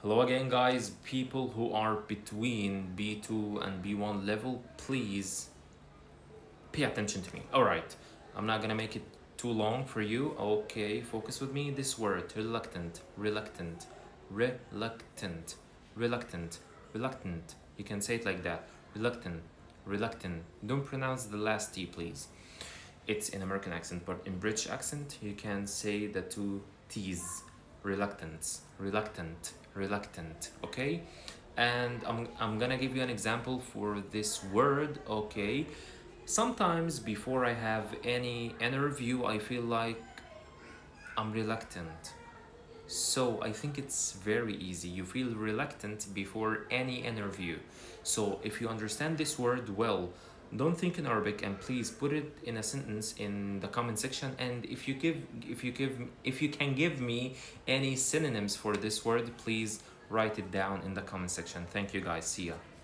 Hello again, guys. People who are between B2 and B1 level, please pay attention to me. All right, I'm not gonna make it too long for you. Okay, focus with me. This word reluctant, reluctant, reluctant, reluctant, reluctant. You can say it like that. Reluctant, reluctant. Don't pronounce the last T, please. It's in American accent, but in British accent, you can say the two T's. Reluctance, reluctant, reluctant. Okay? And I'm gonna give you an example for this word. Okay? Sometimes before I have any interview, I feel like I'm reluctant. So I think it's very easy. You feel reluctant before any interview. So if you understand this word well, don't think in Arabic and please put it in a sentence in the comment section. And if you can give me any synonyms for this word, please write it down in the comment section. Thank you guys. See ya.